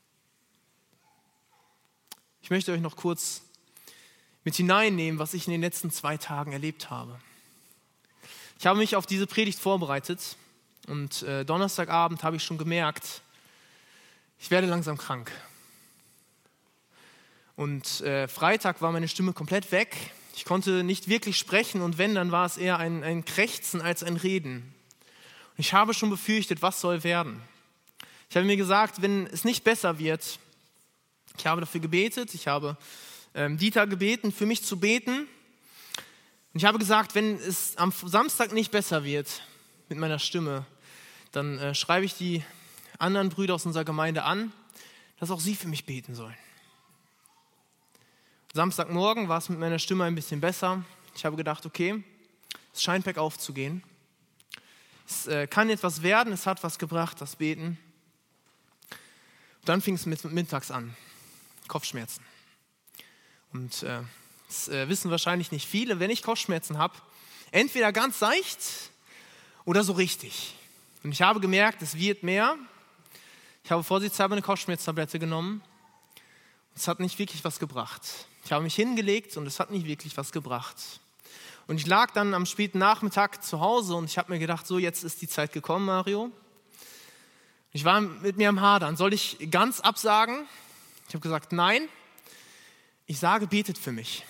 Ich möchte euch noch kurz mit hineinnehmen, was ich in den letzten 2 Tagen erlebt habe. Ich habe mich auf diese Predigt vorbereitet und Donnerstagabend habe ich schon gemerkt, ich werde langsam krank. Und Freitag war meine Stimme komplett weg. Ich konnte nicht wirklich sprechen und wenn, dann war es eher ein Krächzen als ein Reden. Und ich habe schon befürchtet, was soll werden. Ich habe mir gesagt, wenn es nicht besser wird, ich habe dafür gebetet, ich habe Dieter gebeten, für mich zu beten. Und ich habe gesagt, wenn es am Samstag nicht besser wird mit meiner Stimme, dann schreibe ich die anderen Brüder aus unserer Gemeinde an, dass auch sie für mich beten sollen. Samstagmorgen war es mit meiner Stimme ein bisschen besser. Ich habe gedacht, okay, es scheint bergauf zu gehen. Es kann etwas werden, es hat was gebracht, das Beten. Und dann fing es mittags an, Kopfschmerzen. Und das wissen wahrscheinlich nicht viele, wenn ich Kopfschmerzen habe, entweder ganz seicht oder so richtig. Und ich habe gemerkt, es wird mehr. Ich habe vorsichtshalber eine Kopfschmerztablette genommen. Es hat nicht wirklich was gebracht. Ich habe mich hingelegt und es hat nicht wirklich was gebracht. Und ich lag dann am späten Nachmittag zu Hause und ich habe mir gedacht, so jetzt ist die Zeit gekommen, Mario. Ich war mit mir am Hadern. Soll ich ganz absagen? Ich habe gesagt, nein. Ich sage, betet für mich.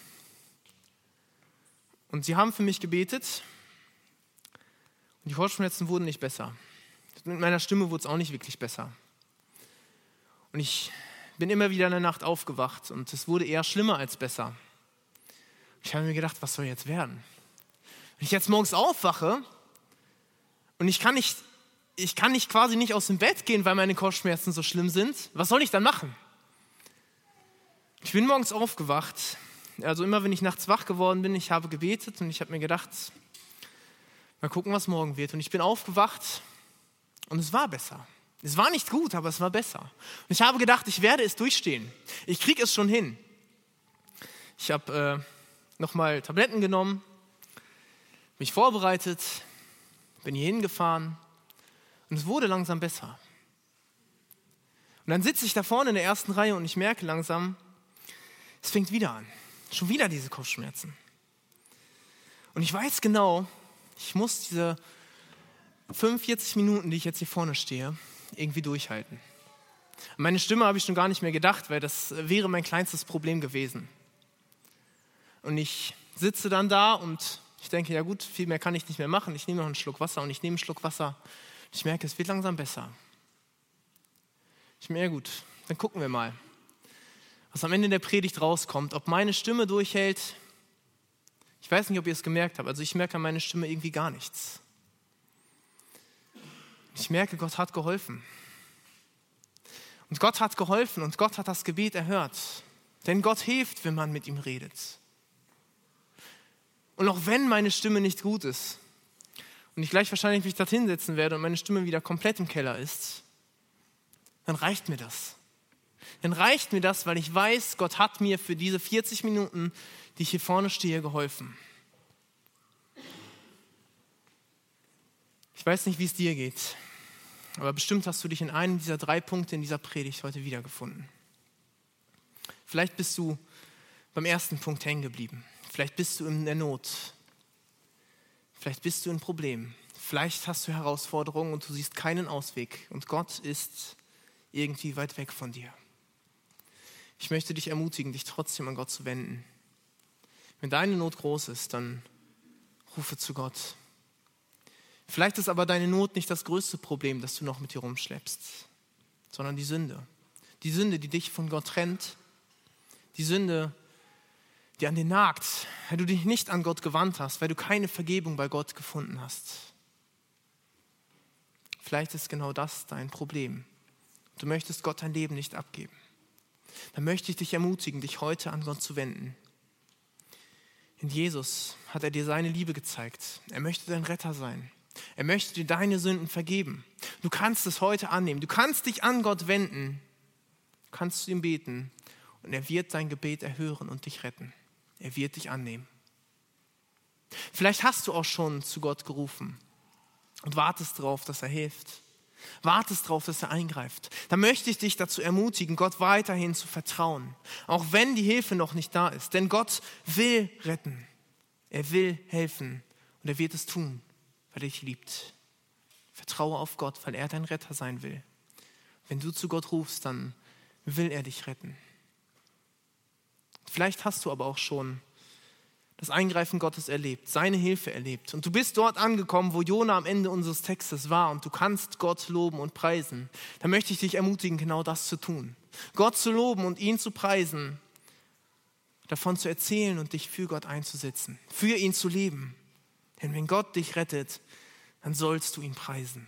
Und sie haben für mich gebetet und die Kopfschmerzen wurden nicht besser. Mit meiner Stimme wurde es auch nicht wirklich besser. Und ich bin immer wieder in der Nacht aufgewacht und es wurde eher schlimmer als besser. Ich habe mir gedacht, was soll jetzt werden? Wenn ich jetzt morgens aufwache und ich kann quasi nicht aus dem Bett gehen, weil meine Kopfschmerzen so schlimm sind, was soll ich dann machen? Ich bin morgens aufgewacht, Also immer, wenn ich nachts wach geworden bin, ich habe gebetet und ich habe mir gedacht, mal gucken, was morgen wird. Und ich bin aufgewacht und es war besser. Es war nicht gut, aber es war besser. Und ich habe gedacht, ich werde es durchstehen. Ich kriege es schon hin. Ich habe nochmal Tabletten genommen, mich vorbereitet, bin hier hingefahren und es wurde langsam besser. Und dann sitze ich da vorne in der ersten Reihe und ich merke langsam, es fängt wieder an. Schon wieder diese Kopfschmerzen. Und ich weiß genau, ich muss diese 45 Minuten, die ich jetzt hier vorne stehe, irgendwie durchhalten. An meine Stimme habe ich schon gar nicht mehr gedacht, weil das wäre mein kleinstes Problem gewesen. Und ich sitze dann da und ich denke, ja gut, viel mehr kann ich nicht mehr machen. Ich nehme noch einen Schluck Wasser und ich nehme einen Schluck Wasser. Ich merke, es wird langsam besser. Ich merke, ja gut, dann gucken wir mal, was am Ende der Predigt rauskommt. Ob meine Stimme durchhält, ich weiß nicht, ob ihr es gemerkt habt. Also ich merke an meiner Stimme irgendwie gar nichts. Ich merke, Gott hat geholfen. Und Gott hat geholfen und Gott hat das Gebet erhört. Denn Gott hilft, wenn man mit ihm redet. Und auch wenn meine Stimme nicht gut ist und ich gleich wahrscheinlich mich dorthin setzen werde und meine Stimme wieder komplett im Keller ist, dann reicht mir das. Dann reicht mir das, weil ich weiß, Gott hat mir für diese 40 Minuten, die ich hier vorne stehe, geholfen. Ich weiß nicht, wie es dir geht, aber bestimmt hast du dich in einem dieser 3 Punkte in dieser Predigt heute wiedergefunden. Vielleicht bist du beim ersten Punkt hängen geblieben. Vielleicht bist du in der Not. Vielleicht bist du in Problemen. Vielleicht hast du Herausforderungen und du siehst keinen Ausweg. Und Gott ist irgendwie weit weg von dir. Ich möchte dich ermutigen, dich trotzdem an Gott zu wenden. Wenn deine Not groß ist, dann rufe zu Gott. Vielleicht ist aber deine Not nicht das größte Problem, das du noch mit dir rumschleppst, sondern die Sünde. Die Sünde, die dich von Gott trennt. Die Sünde, die an dir nagt, weil du dich nicht an Gott gewandt hast, weil du keine Vergebung bei Gott gefunden hast. Vielleicht ist genau das dein Problem. Du möchtest Gott dein Leben nicht abgeben. Dann möchte ich dich ermutigen, dich heute an Gott zu wenden. In Jesus hat er dir seine Liebe gezeigt. Er möchte dein Retter sein. Er möchte dir deine Sünden vergeben. Du kannst es heute annehmen. Du kannst dich an Gott wenden. Du kannst zu ihm beten und er wird dein Gebet erhören und dich retten. Er wird dich annehmen. Vielleicht hast du auch schon zu Gott gerufen und wartest darauf, dass er hilft. Wartest darauf, dass er eingreift. Dann möchte ich dich dazu ermutigen, Gott weiterhin zu vertrauen. Auch wenn die Hilfe noch nicht da ist. Denn Gott will retten. Er will helfen. Und er wird es tun, weil er dich liebt. Vertraue auf Gott, weil er dein Retter sein will. Wenn du zu Gott rufst, dann will er dich retten. Vielleicht hast du aber auch schon das Eingreifen Gottes erlebt, seine Hilfe erlebt. Und du bist dort angekommen, wo Jona am Ende unseres Textes war und du kannst Gott loben und preisen. Da möchte ich dich ermutigen, genau das zu tun. Gott zu loben und ihn zu preisen, davon zu erzählen und dich für Gott einzusetzen, für ihn zu leben. Denn wenn Gott dich rettet, dann sollst du ihn preisen.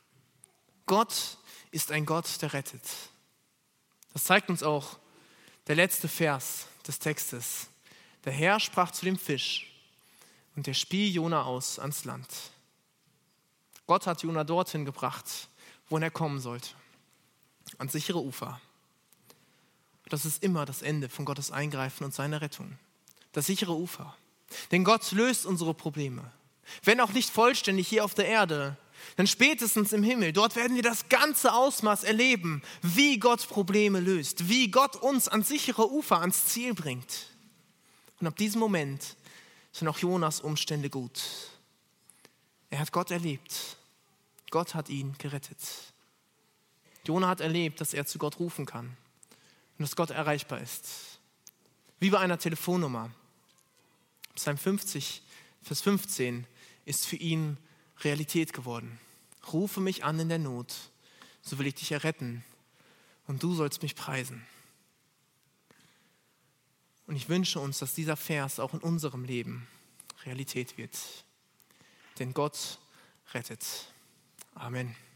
Gott ist ein Gott, der rettet. Das zeigt uns auch der letzte Vers des Textes. Der Herr sprach zu dem Fisch und der spie Jona aus ans Land. Gott hat Jona dorthin gebracht, wohin er kommen sollte, ans sichere Ufer. Das ist immer das Ende von Gottes Eingreifen und seiner Rettung. Das sichere Ufer. Denn Gott löst unsere Probleme. Wenn auch nicht vollständig hier auf der Erde, dann spätestens im Himmel. Dort werden wir das ganze Ausmaß erleben, wie Gott Probleme löst, wie Gott uns ans sichere Ufer, ans Ziel bringt. Und ab diesem Moment sind auch Jonas Umstände gut. Er hat Gott erlebt. Gott hat ihn gerettet. Jona hat erlebt, dass er zu Gott rufen kann und dass Gott erreichbar ist. Wie bei einer Telefonnummer. Psalm 50, Vers 15 ist für ihn Realität geworden. Rufe mich an in der Not, so will ich dich erretten und du sollst mich preisen. Und ich wünsche uns, dass dieser Vers auch in unserem Leben Realität wird. Denn Gott rettet. Amen.